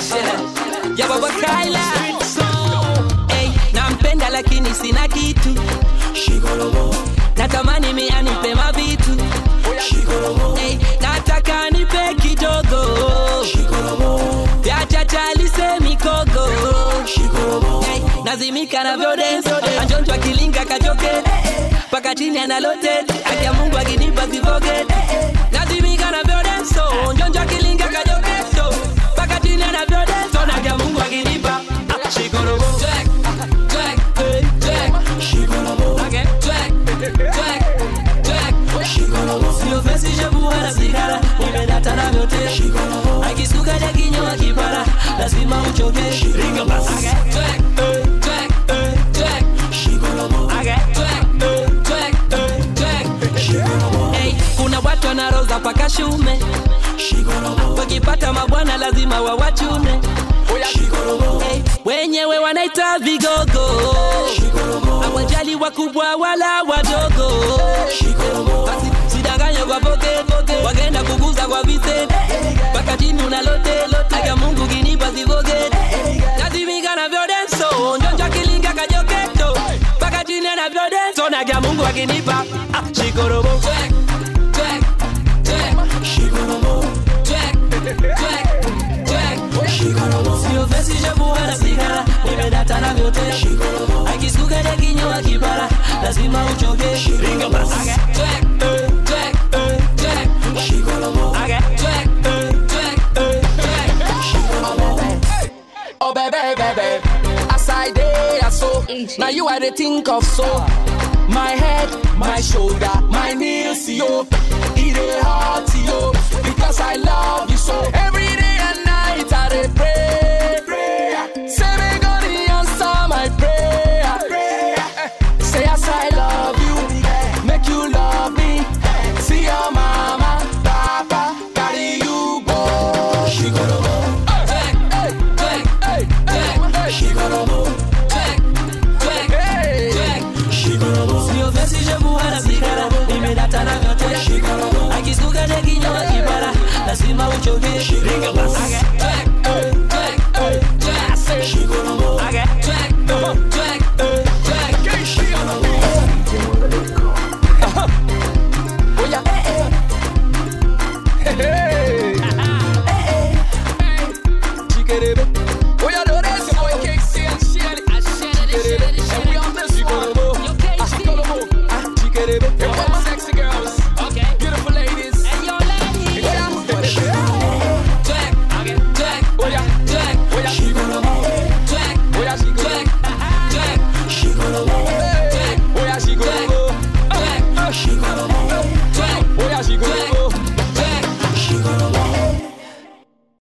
Ya baba Kaila. Hey, nampenda lakini sina kitu. Natamani mimi anipe mavitu. Hey, nataka nipe kidogo. Vya chachali semikogo. Hey, nazimika na vyo dance. Anjonjwa kilinga kajoke. Paka chini analote. Akia Mungu akinipa sivoge. Nazimika na vyo dance. Anjonjwa kilinga kajoke. Paka chini anavyo dance. Akia Mungu akinipa. Shikorobo. Jack. Okay. Jack. Sio fesi jebu wala sigara. Nimedata na vyote. Akisuka ya kinyo akipara. Lazima uchoke. Ringa basi. Jack. Hey, kuna watu wanaroza paka shume. Wakipata mabwana lazima wawachume. Hey, wenyewe wanaita vigogo. Hawajali wakubwa wala wadogo. Basi sidanganya kwa poke. Wagenda kuguza kwa vise. Paka chini unalote. Akia Mungu kinipa sivoge. Nazimika na vyo denso. Njonja kilinga kajoketo. Paka chini na vyo denso. Akia Mungu akinipa. Shikorobo. Jack. Sio fesi jebu wala sigara. Nimedata na vyote. Akisuka ya kinyo akipara. Lazima uchoke. Ringa basi. Jack. Oh baby, as I day I so. Now you are the think of so. My head, my shoulder, my knees, yo. It is hard to yo. Because I love you so. Every day and night I dey pray. Say me gonna answer my prayer. Say as I love you, make you love me. See your mama, papa, carry you go. She gonna go. She gonna go. Sio fesi jebu wala sigara. Nimedata na vyote. Akisuka ya kinyo akipara. Lazima uchoke. Ringa basi. She gonna go. Baby.